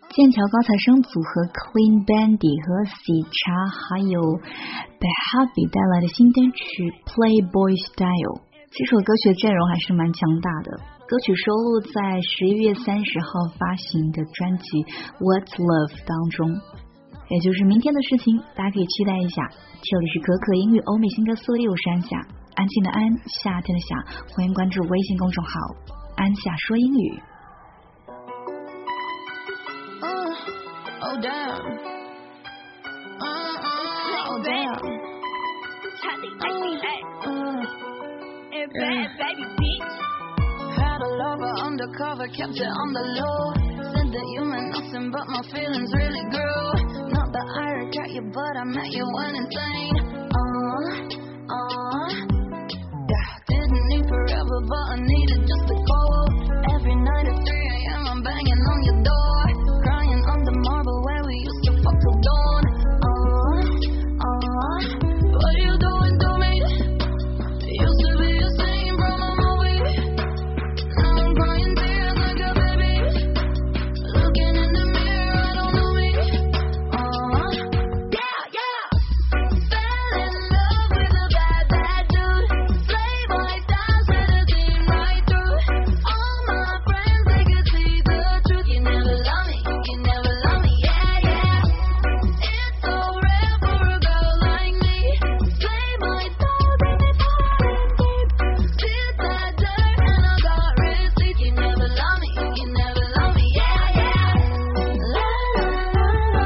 剑桥高材生组合 Clean Bandit 和喜茶还有 Behavi 带来的新单曲 Playboy Style。这首歌曲的阵容还是蛮强大的，歌曲收录在11月30号发行的专辑 What's Love 当中，也就是明天的事情，大家可以期待一下。这里是可可英语欧美新歌速递，我是安夏，安静的安，夏天的夏，欢迎关注微信公众号安夏说英语。 Oh damn, oh damn, bad baby bitch. Had a lover undercover, kept it on the low. Said that you meant nothing, but my feelings really grew. Not that I regret you, but I met you when insane. Yeah, didn't need forever, but I needed just to go. Every night at 3 a.m. I'm banging on your door, crying on the marble where we used to fuck till dawn. What are you doing to me? Used to be a scene from a movie. Now I'm crying tears like a baby. Looking in the mirror, I don't know me. Yeah. Fell in love with a bad dude. Playboy style, said it seemed right through. All my friends, they could see the truth. You never love me, yeah. It's so rare for a girl like me. Playboy style, got me falling deep. Did that dirt and I got receipts. You never love me, yeah. La la la la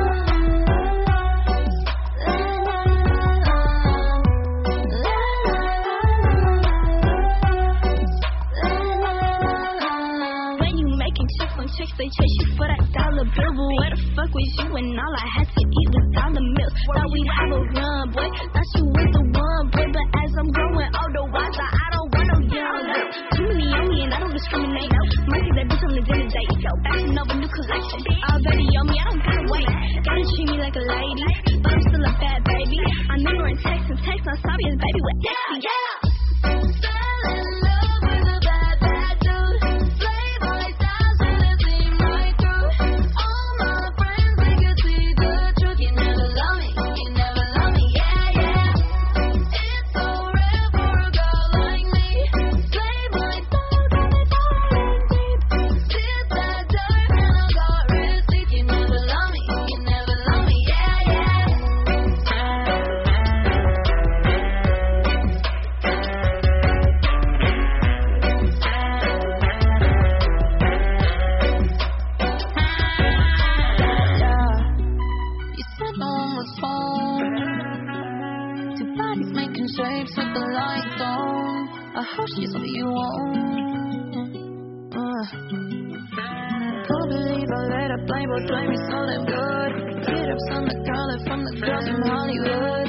la. When you making checks on checks, they chase you for that dollar bill. But where the fuck was you when all I had to eat was dollar meals? Thought we'd have a run, boy. Thought you was the one, boy. But as I'm growing older, wiser, I don't want no young girl. Too many on me and I don't discriminate. Might see that bitch on the dinner date. Fashion over new collection. All baby on me, I don't gotta wait. Gotta treat me like a lady, but I'm still a bad baby. I'm ignorant text and text, I'm sorry as baby with yeah. Fell in love with a bad dude. Playboy style, said it seemed right through. All my friends, they could see the truth. You never love me, yeah. It's so rare for a girl like me. Playboy style, got me falling deep. Did that dirt and I got receipts. You never love me, yeah. You said no one was home. Two bodies making shapes with the lights on. I hope she's what you want. Can't believe I let a Playboy play me so damn good. Hit up some of the girl from the girls from Hollywood.